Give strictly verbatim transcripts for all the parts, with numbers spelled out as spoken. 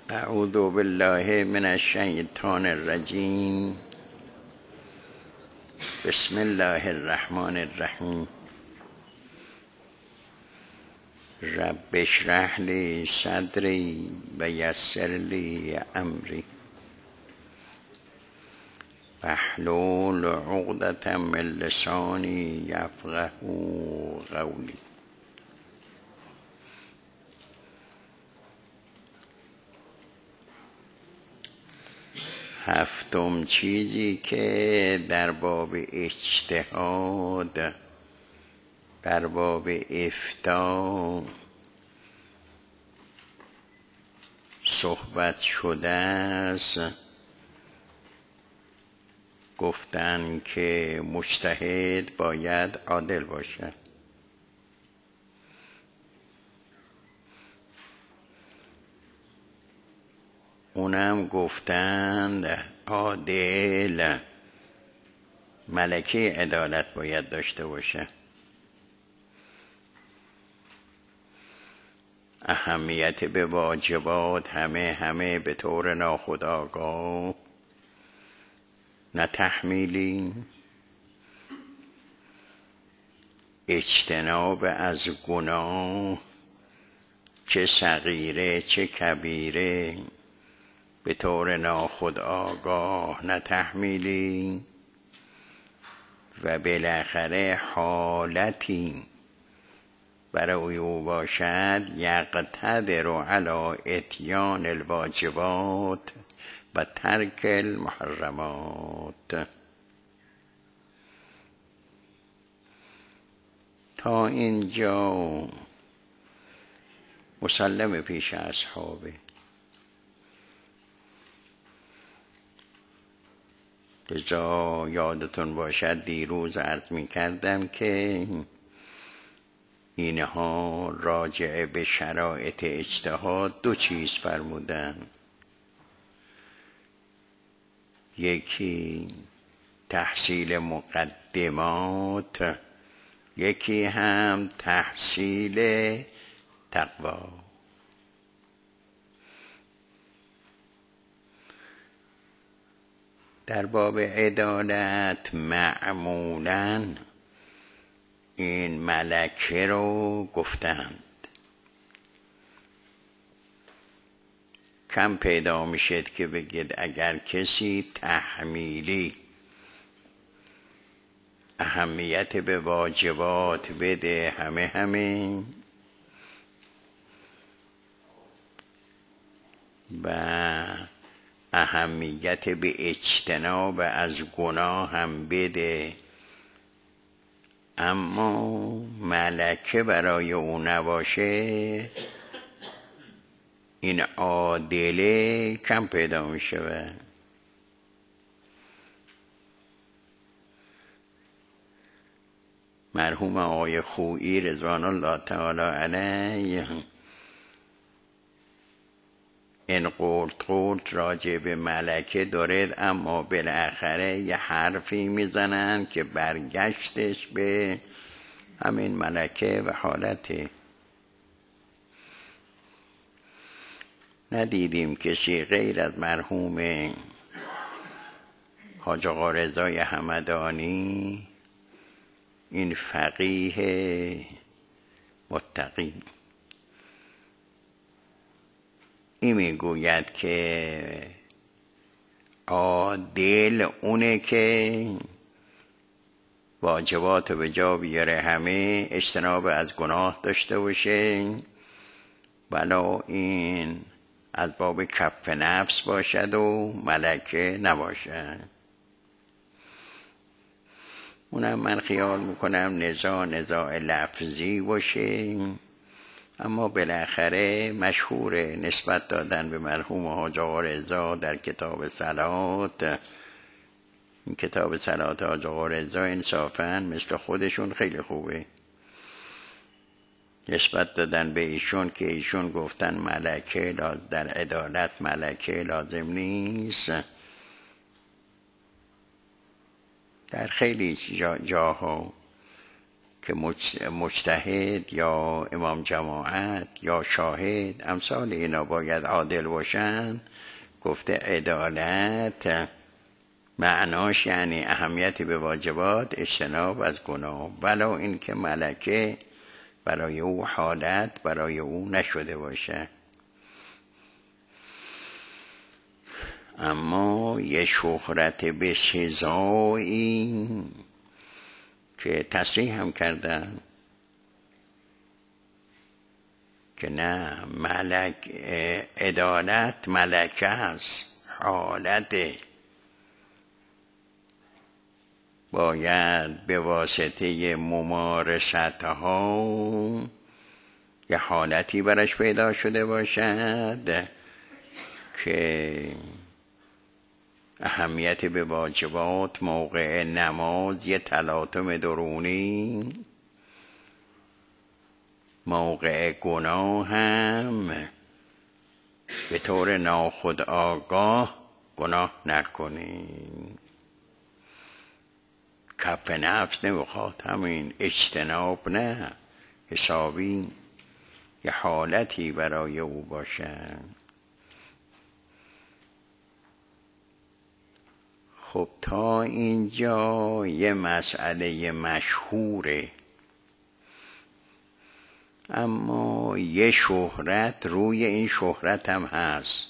اعوذ بالله من الشیطان الرجیم. بسم الله الرحمن الرحیم. رب اشرح لی صدری و یسر لی امری واحلل عقدة من لسانی یفقهوا قولی. هفتم چیزی که در باب اجتهاد، در باب افتاء صحبت شده است، گفتن که مجتهد باید عادل باشد. اونم گفتند عادل ملکه عدالت باید داشته باشه. اهمیت به واجبات همه همه به طور ناخودآگاه، نه تحمیلی. اجتناب از گناه، چه صغیره چه کبیره، به طور ناخودآگاه نه تحمیلی. و بالاخره حالتی برای او باشد یقتدر علی اتیان الواجبات و ترک المحرمات. تا اینجا مسلم پیش اصحابه. لذا یادتون باشد دیروز عرض می کردم که اینها راجع به شرایط اجتهاد دو چیز فرمودن. یکی تحصیل مقدمات، یکی هم تحصیل تقوا. در باب عدالت معمولاً این ملکه رو گفتند. کم پیدا میشد که بگید اگر کسی تحمیلی اهمیت به واجبات بده همه همه و اهمیت به اجتناب از گناه هم بده، اما ملکه برای او نباشه، این عادله کم پیدا می شود. مرحوم آقای خویی رضوان الله تعالی علیه این قرد قرد راجع به ملکه دارد، اما بالاخره یه حرفی میزنن که برگشتش به همین ملکه و حالته. ندیدیم کسی غیر از مرحوم حاج آقا رضای همدانی، این فقیه متقی، این میگوید که عادل اونه که واجبات به جا بیاره، همه اجتناب از گناه داشته باشه، ولی این از باب کف نفس باشد و ملکه نباشد. اونم من خیال میکنم نزاع نزاع لفظی باشه، اما بالاخره مشهور نسبت دادن به مرحوم حاج آقا رضا در کتاب صلات. این کتاب صلات حاج آقا رضا انصافاً مثل خودشون خیلی خوبه. نسبت دادن به ایشون که ایشون گفتن ملکه در عدالت ملکه لازم نیست. در خیلی جا جاها که مجتهد یا امام جماعت یا شاهد امثال اینا باید عادل باشن. گفته عدالت معناش یعنی اهمیتی به واجبات، اجتناب از گناه، ولو این که ملکه برای او حالت برای او نشده باشه. اما یه شهرت به سزایی که تصریح هم کردن که نه، ملک عدالت ملکه است، حالت باید به واسطه ممارستها یه حالتی برش پیدا شده باشد که اهمیت به واجبات، موقع نماز یه تلاطم درونی، موقع گناه هم به طور ناخودآگاه گناه نکنیم. کف نفس نمیخواد، همین اجتناب نه، حسابی یه حالتی برای او باشه. خب تا اینجا یه مسئله مشهوره، اما یه شهرت روی این شهرت هم هست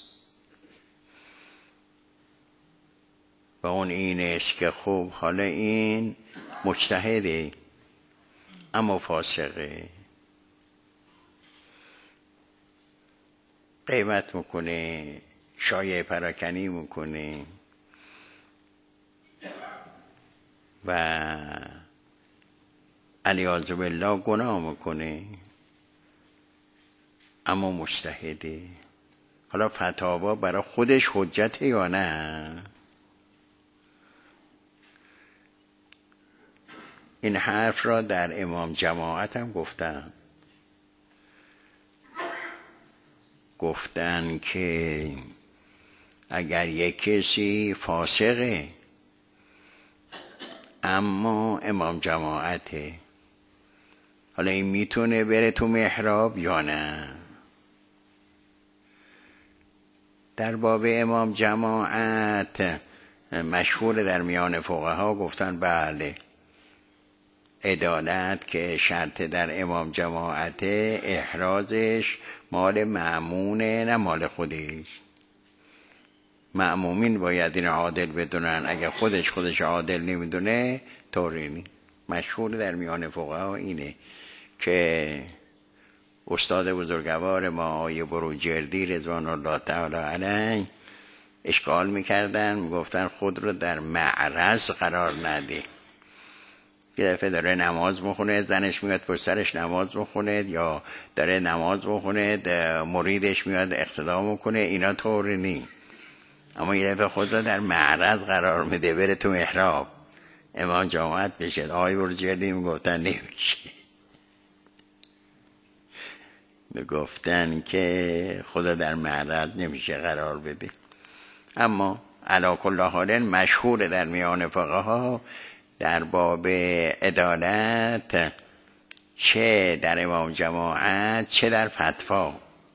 و اون این است که خب حالا این مجتهده اما فاسقه، غیبت میکنه، شایعه پراکنی میکنه و علیاذ بالله گناه میکنه اما مجتهده. حالا فتاوا برای خودش حجته یا نه؟ این حرف را در امام جماعت هم گفتن گفتن که اگر یک کسی فاسقه اما امام جماعته، حالا این میتونه بره تو محراب یا نه؟ در باب امام جماعت مشهور در میان فقها گفتن بله، عدالت که شرط در امام جماعت، احرازش مال مأمونه نه مال خودش. مأمومین باید این عادل بدونن، اگر خودش خودش عادل نمیدونه طوری نی. مشهور در میان فقها اینه که استاد بزرگوار ما آقای بروجردی رضوان الله تعالی علیه اشکال میکردن، میگفتن خود رو در معرض قرار نده. یه دفعه داره نماز میخونه، زنش میاد پشت سرش نماز میخونه، یا داره نماز میخونه مریدش میاد اقتدا میکنه، اینا طوری نی. اما یه دفعه خود رو در معرض قرار میده، بره تو محراب امام جماعت بشه. آقای بروجردی میگفتن نمیشه، میگفتن که خدا در معرض نمیشه قرار بده. اما علی کل حال مشهور در میان فقها در باب عدالت، چه در امام جماعت چه در فتوا،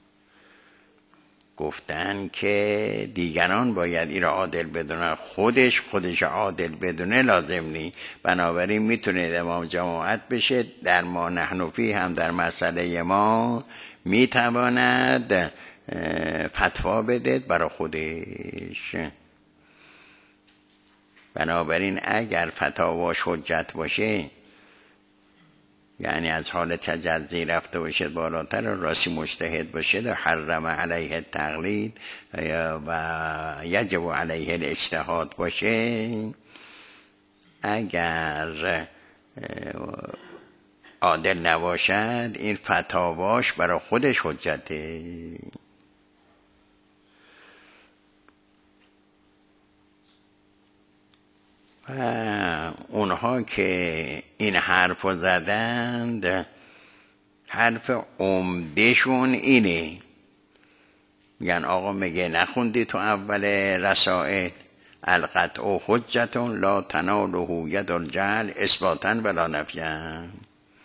گفتن که دیگران باید این را عادل بدونن، خودش خودش عادل بدونه لازم نی. بنابراین میتونه امام جماعت بشه. در ما نحنفی هم در مسئله ما میتواند فتوا بده برای خودش. بنابراین اگر فتاواش حجت باشه، یعنی از حال تجزی رفته باشه بالاتر، راستی مجتهد باشه، و حرم علیه التقلید و یجب علیه الاجتهاد باشه، اگر عادل نباشد این فتاواش برای خودش حجته. و اونها که این حرف رو زدند، حرف عمدهشون اینه، میگن آقا مگه نخوندی تو اول رسائل القطع حجتون لا تناله ید الجهل اثباتا ولا نفیا؟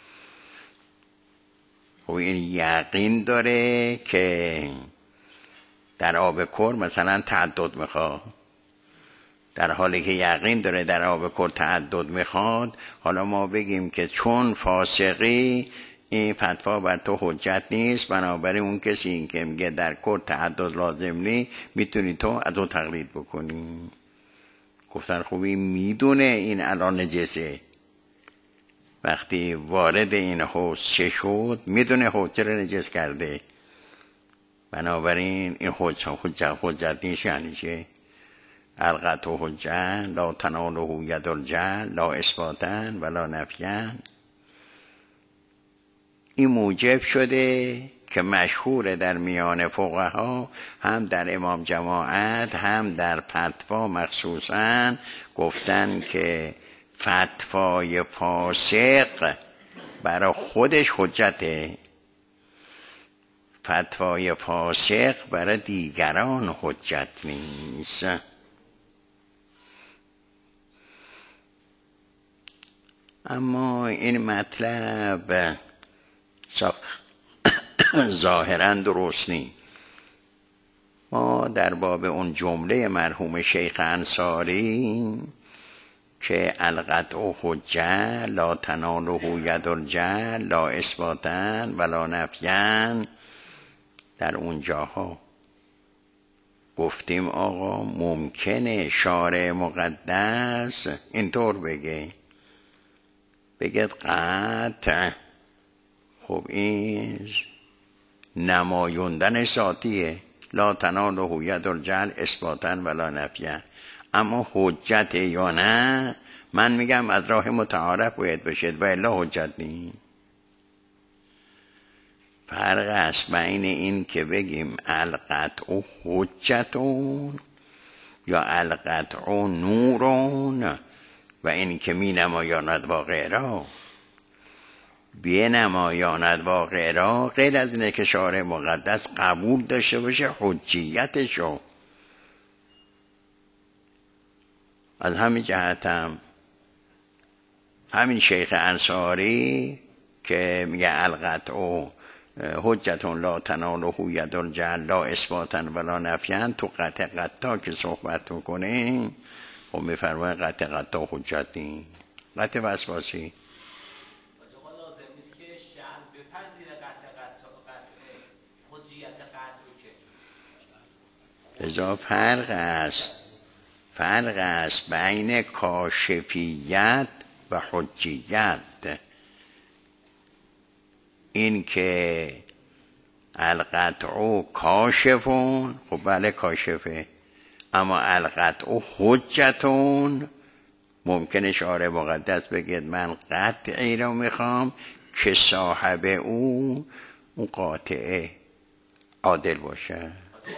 خب این یقین داره که در آب کر مثلا تعدد میخواد، در حالی که یقین داره در آب کر تعدد میخواد، حالا ما بگیم که چون فاسقی این فتوا بر تو حجت نیست، بنابراین اون کسی این که میگه در کر تعدد لازم نیست میتونی تو از اون تقلید بکنی. گفتن خوبی میدونه این الان نجسه، وقتی وارد این حوض چه شد میدونه حوض چه رو نجس کرده، بنابراین این حجت حجت حجت نیست. یعنی چه؟ القطع حجت لا تناله ید الجهل لا اثباتا ولا نفیا. این موجب شده که مشهور در میان فقها، هم در امام جماعت هم در فتوا مخصوصا، گفتن که فتوای فاسق برای خودش حجته، فتوای فاسق برای دیگران حجت نیست. اما این مطلب ظاهراً درست نیست. ما در باب اون جمله مرحوم شیخ انصاری که القطع حجت لا تناله ید الجهل لا اثباتا ولا نفیا، در اون جاها گفتیم آقا ممکنه شارع مقدس اینطور بگه بگه قطع، خب این نمایوندن ذاتیه، لا تناله ید الجهل اثباتا ولا نفیا. اما حجت یا نه، من میگم از راه متعارف باید باشد و الا حجت نیست. فرق است بین این که بگیم القطع حجتون یا القطع نورون و این که می نمایاند واقع را. بی نمایاند واقع را غیر از اینه که شارع مقدس قبول داشته باشه حجیتشو. از همین جهت هم همین شیخ انصاری که میگه القطع حجتون لا تناله ید الجهل لا اثباتا ولا نفیا، تو قطع قطع که صحبت میکنه خب میفرمایه قطع قطع حجت نیست. قطع وسواسی لذا فرق است فرق است بین کاشفیت و حجیت. این که القطع کاشفون، خب بله کاشفه، اما القطع حجتون ممکنه شارع مقدس بگید من قطعی رو میخوام که صاحب اون اون قاطعه عادل باشه.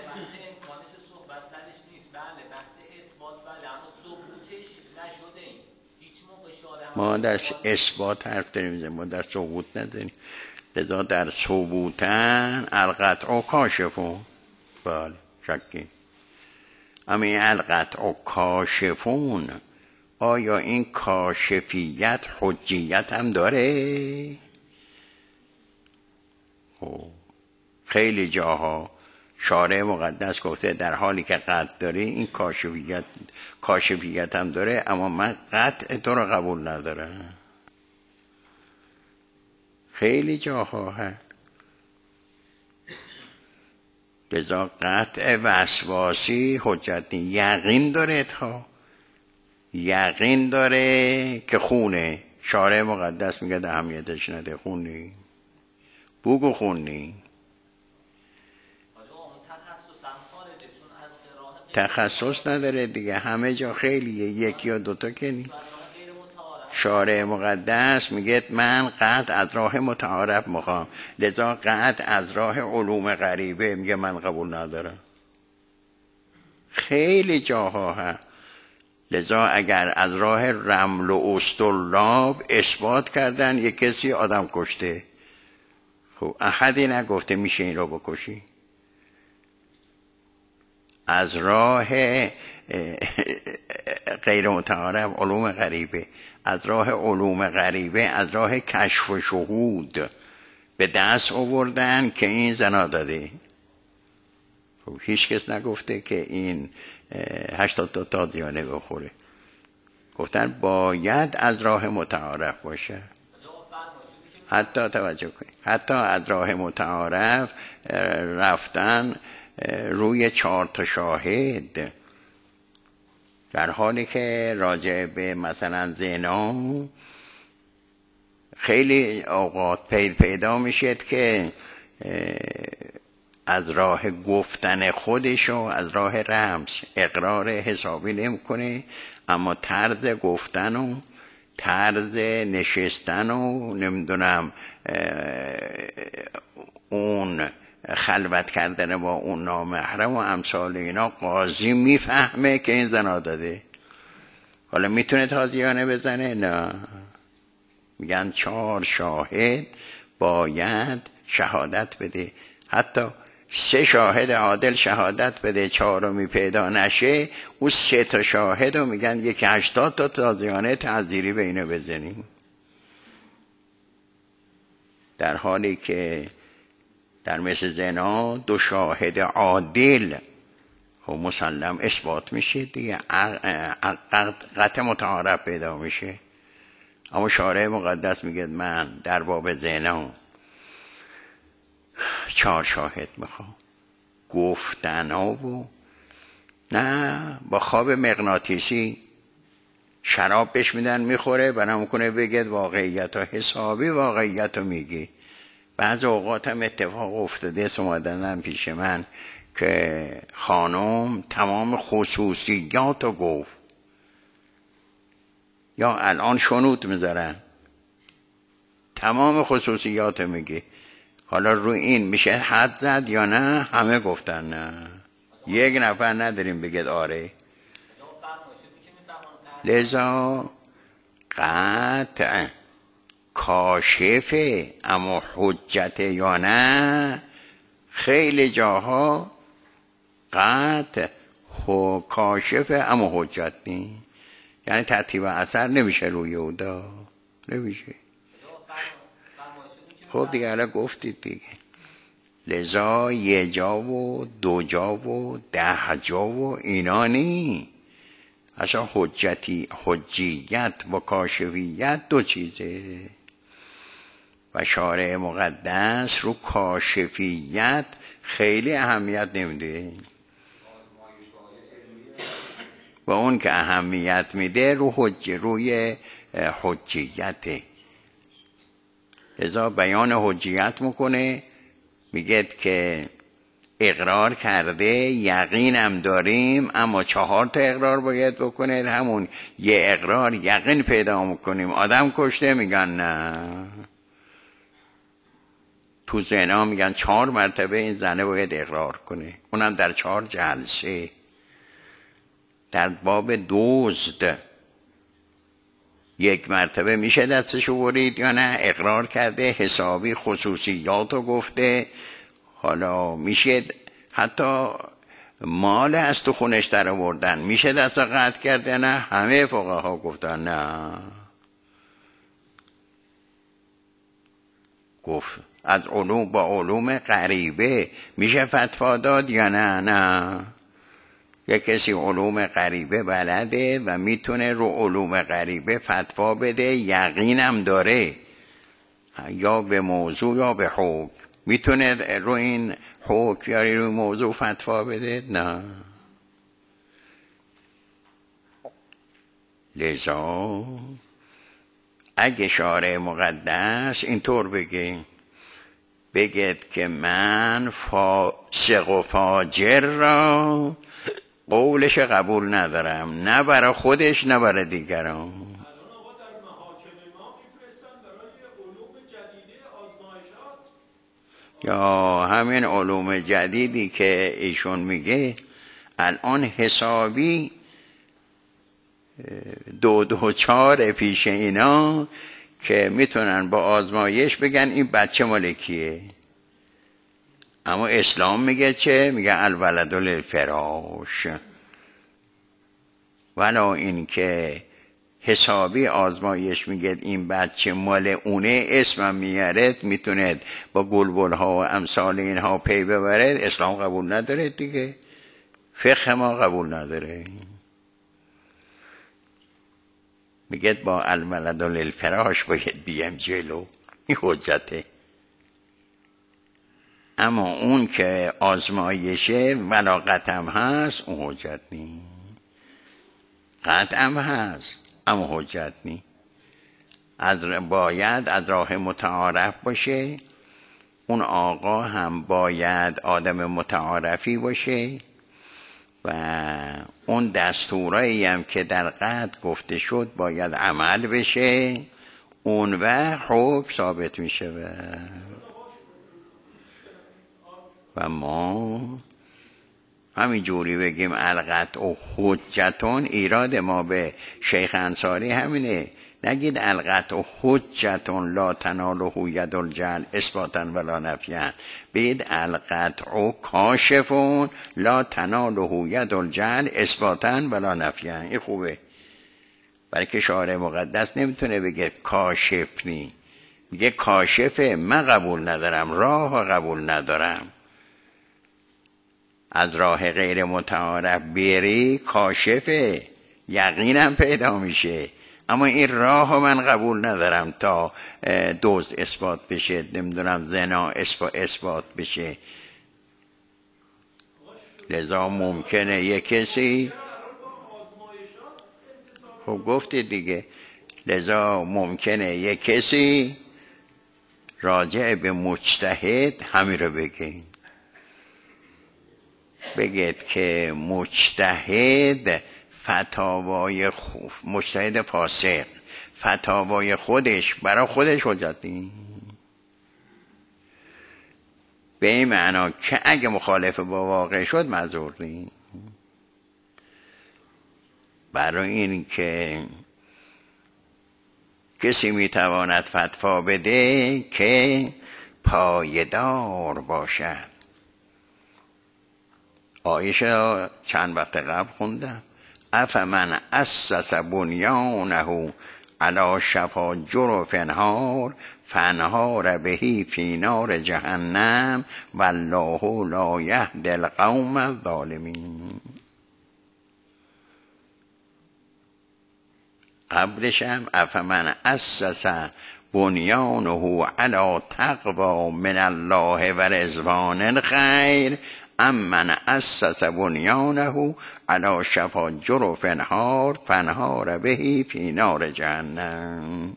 ما در اثبات حرف داریم، ما در ثبوت نداریم. لذا در ثبوتن القطع کاشفون، بله شکی. اما این القطع کاشفون، آیا این کاشفیت حجیت هم داره؟ خب خیلی جاها شارع مقدس گفته در حالی که قطع داره این کاشفیت کاشفیت هم داره، اما من قطع تو رو قبول ندارم. خیلی جاها هست. لذا قطع وسواسی حجت نیست. یقین داره تا یقین داره که خونه، شارع مقدس میگه ده اهمیتش نده، خونی بگو خونی. تخصص نداره دیگه، همه جا خیلیه، یکی یا دوتا که نی. شارع مقدس میگه من قطع از راه متعارف میخوام، لذا قطع از راه علوم غریبه میگه من قبول ندارم. خیلی جاها هست. لذا اگر از راه رمل و استرلاب اثبات کردن یک کسی آدم کشته، خب احدی نگفته میشه این رو بکشی. از راه غیر متعارف علوم غریبه، از راه علوم غریبه، از راه کشف و شهود به دست آوردن که این زنا داده. خب هیچ کس نگفته که این هشتاد تا تازیانه بخوره، گفتن باید از راه متعارف باشه. حتی توجه کنید، حتی از راه متعارف رفتن روی چهار تا شاهد، در حالی که راجع به مثلا زنا خیلی اوقات پیدا میشد که از راه گفتن خودشو از راه رمز اقرار حسابی نمیکنه، اما طرز گفتن و طرز نشستن و نمیدونم اون خلوت کردن با اون نامحرم و امثال اینا قاضی میفهمه که این زنا داده. حالا میتونه تازیانه بزنه؟ نه، میگن چهار شاهد باید شهادت بده. حتی سه شاهد عادل شهادت بده، چهارمی پیدا نشه، اون سه تا شاهد رو میگن یکی هشتاد تا تازیانه تعزیری به اینو بزنیم، در حالی که در مثل زنا دو شاهد عادل خب مسلم اثبات میشه دیگه، قطع متعارف پیدا میشه. اما شارع مقدس میگه من در باب زنا چهار شاهد میخوام، گفتن ها و نه با خواب مغناطیسی شراب بهش میدن میخوره، بنا میکنه بگه واقعیت ها، حسابی واقعیت ها میگی. بعض اوقات هم اتفاق افتاده اومدن پیش من که خانم تمام خصوصیات رو گفت، یا الان شنود میذارن تمام خصوصیات میگه. حالا رو این میشه حد زد یا نه؟ همه گفتن نه، یک نفر نداریم بگید آره. لذا قطع کاشفه اما حجت یا نه، خیلی جاها قطع کاشفه اما حجت نی، یعنی ترتیب اثر نمیشه روی اودا، نمیشه. خب دیگه الان گفتید دیگه. لذا یه جا و دو جا و ده جا و اینا نی، اصلا حجتی حجیت با کاشفیت دو چیزه، و شارع مقدس رو کاشفیت خیلی اهمیت نمیده، و اون که اهمیت میده رو حج روی حجیته. لذا بیان حجیت میکنه، میگه که اقرار کرده یقینم داریم، اما چهار تا اقرار باید بکنید، همون یه اقرار یقین پیدا میکنیم آدم کشته، میگن نه. تو زنا میگن چهار مرتبه این زنه باید اقرار کنه، اونم در چهار جلسه. در باب دزد یک مرتبه میشه دستشو برید یا نه؟ اقرار کرده حسابی خصوصیاتو گفته. حالا میشه حتی مال از تو خونش در آوردن، میشه دست قطع کرده؟ نه، همه فقها گفتن نه. گفت از علوم با علوم غریبه میشه فتوا داد یا نه؟ نه. یک کسی علوم غریبه بلده و میتونه رو علوم غریبه فتوا بده، یقینم داره، یا به موضوع یا به حکم، میتونه رو این حکم یا رو موضوع فتوا بده؟ نه. لذا اگه شارع مقدس اینطور بگه بگید که من فاسق و فاجر را قولش قبول ندارم، نه برای خودش نه برای دیگران. یا همین علوم جدیدی که ایشون میگه الان حسابی دو دو چار پیش اینا که میتونن با آزمایش بگن این بچه مالکیه. اما اسلام میگه چه؟ میگه الولد للفراش، ولا این که حسابی آزمایش میگه این بچه مال اونه، اسمم میارد، میتونه با گلبل ها و امثال اینها پی ببرد، اسلام قبول نداره دیگه، فقه ما قبول نداره. میگه با الملد للفراش باید بیم جلو، این حجته. اما اون که آزمایشه ولا قطعم هست، اون حجت نی. قطعم هست اما حجت نی. از باید از راه متعارف باشه، اون آقا هم باید آدم متعارفی باشه و اون دستورایی هم که در قطع گفته شد باید عمل بشه، اون وقت حکم ثابت میشه. و و ما همین جوری بگیم القطع و حجتون، ایراد ما به شیخ انصاری همینه، نگید القطع و حجتون لا تناله ید الجهل اثباتا ولا نفیا، بید القطع و کاشفون لا تناله ید الجهل اثباتا ولا نفیا. این خوبه، برای که شارع مقدس نمیتونه بگه کاشف نی، میگه کاشفه، من قبول ندارم، راه قبول ندارم. از راه غیر متعارف بری کاشفه، یقینم پیدا میشه، اما این راه من قبول ندارم تا دزد اثبات بشه، نمیدونم زنا اثبات بشه. لذا ممکنه یک کسی، خب گفتی دیگه، لذا ممکنه یک کسی راجع به مجتهد همین رو بگه، بگید که مجتهد فتاوای خو... مجتهد فاسق فتاوای خودش برای خودش حجت نیست، به این معنا که اگه مخالف با واقع شد معذور نیست. برای این که کسی میتواند فتوا بده که پایدار باشد. عایشه چند وقت قبل خوندم افمن اسس بنیانه علی شفا جرف انهار فانهار بهی فی نار جهنم والله لا یهدی القوم الظالمین. قبلش هم افمن اسس بنیانه علی تقوی من الله و رضوان خیر امن اسس بنیانه علی شفا جرف انهار فانهار بهی فی نار جهنم.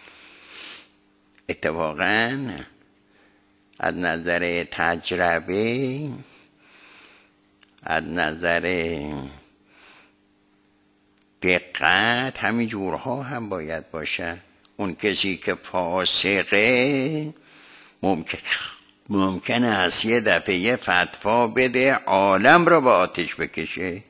اتفاقا از نظر تجربه، از نظر دقت، همین جورها هم باید باشه. اون کسی که فاسقه ممکن ممکنه از یه دفعه یه فتوا بده عالم رو به آتش بکشه.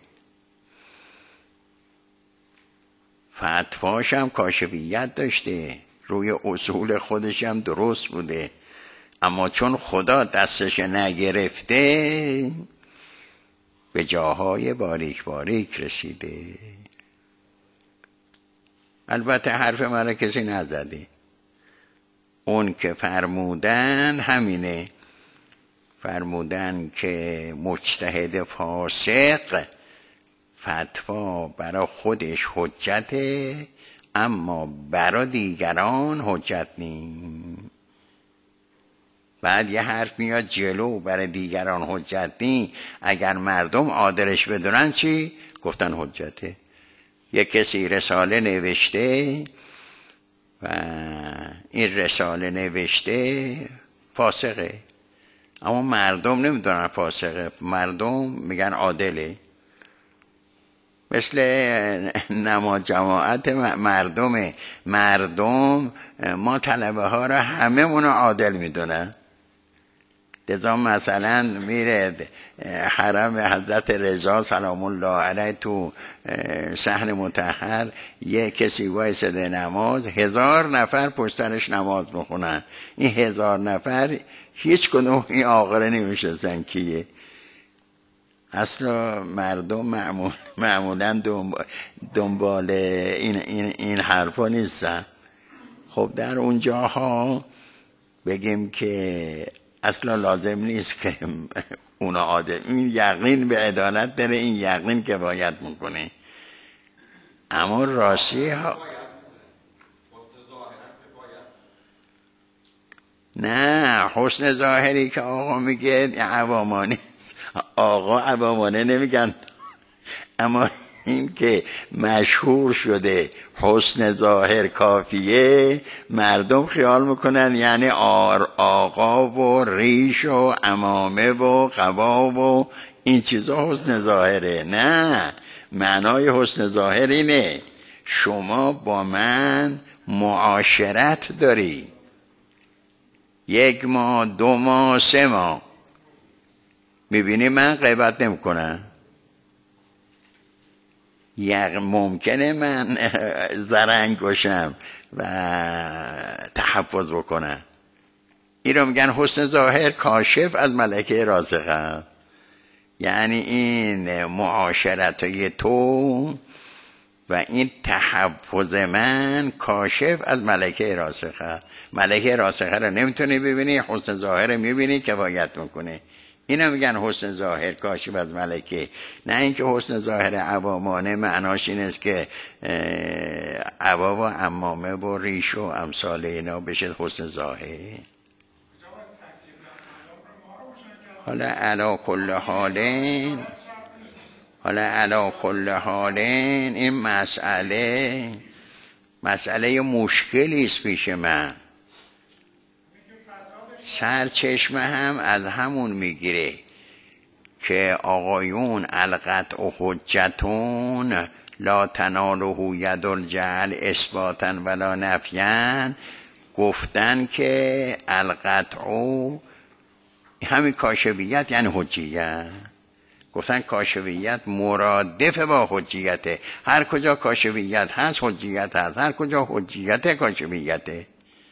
فتواش هم کاشفیت داشته، روی اصول خودش هم درست بوده، اما چون خدا دستش نگرفته به جاهای باریک باریک رسیده. البته حرف من را کسی نزده، اون که فرمودن همینه، فرمودن که مجتهد فاسق فتوا برای خودش حجته اما برای دیگران حجت نیست. بعد یه حرف میاد جلو، برای دیگران حجت نیست، اگر مردم عادلش بدونن چی؟ گفتن حجته. یه کسی رساله نوشته و این رساله نوشته فاسقه، اما مردم نمیدونن فاسقه، مردم میگن عادله. مثل نماز جماعت مردمه، مردم ما طلبه ها را همه منو عادل میدونن. لذا مثلا میره حرم حضرت رضا سلام الله علیه تو صحن مطهر، یه کسی وایساده نماز، هزار نفر پشترش نماز میخونن، این هزار نفر هیچ کدوم این آقره نمیشناسن کیه. اصلا مردم معمول معمولا دنبال این, این, این حرفا نیستن. خب در اون جاها بگیم که اصلا لازم نیست که اونا عادل، این یقین به عدالت داره، این یقین که باید میکنه. اما راستی ها نه، حسن ظاهری که آقا میگه عوامانه، آقا عوامانه نمیگن، اما این که مشهور شده حسن ظاهر کافیه، مردم خیال میکنن یعنی آر آقا و ریش و عمامه و قبا و این چیزا حسن ظاهره. نه، معنای حسن ظاهر اینه شما با من معاشرت داری، یک ماه دو ماه سه ماه، میبینی من غیبت نمی کنم، ممکنه من زرنگ باشم و تحفظ بکنم. این رو میگن حسن ظاهر کاشف از ملکه راسخه، یعنی این معاشرتای تو و این تحفظ من کاشف از ملکه راسخه. ملکه راسخه رو نمیتونی ببینی، حسن ظاهر میبینی که باید میکنه. اینا میگن حسن ظاهر کاشف از ملکه. نه اینکه حسن ظاهر عوامانه معناش این است که عبا و عمامه و ریش و امثال اینا بشه حسن ظاهر. حالا علا کل حالین حالا علا کل حالین این مسئله مسئله مشکلی است پیش من. سرچشمه هم از همون میگیره که آقایون القطع و حجتون لا تناله ید الجهل اثباتا ولا نفیان، گفتن که القطع همین کاشفیت یعنی حجیت، گفتن کاشفیت مرادف با حجیته، هر کجا کاشفیت هست حجیت هست، هر کجا حجیت کاشفیته.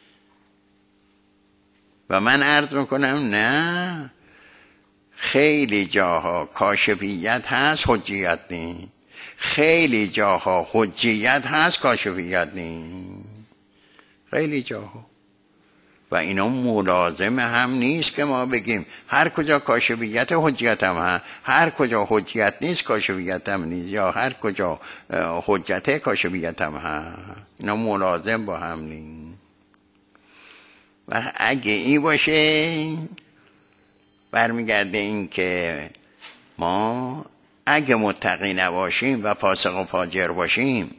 و من عرض میکنم نه، خیلی جاها کاشفیت هست حجیت نی، خیلی جاها حجیت هست کاشفیت نی، خیلی جاها. و اینا ملازم هم نیست که ما بگیم هر کجا کاشفیت حجیت هم هست، هر کجا حجیت نیست کاشفیت هم نیست، یا هر کجا حجت کاشفیت هم هست. اینا ملازم با هم نیست. و اگه این باشه برمیگرده این که ما اگه متقی نباشیم و فاسق و فاجر باشیم،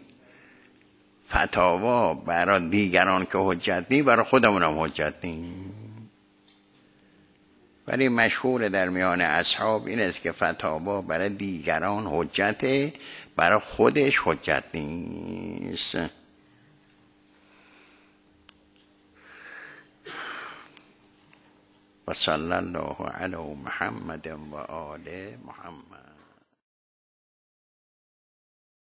فتاوا برای دیگران که حجت نی، برای خودمون هم حجت نی. ولی مشهور در میان اصحاب این است که فتاوا برای دیگران حجته، برای خودش حجت نیست. و صلی الله علی محمد و آل محمد.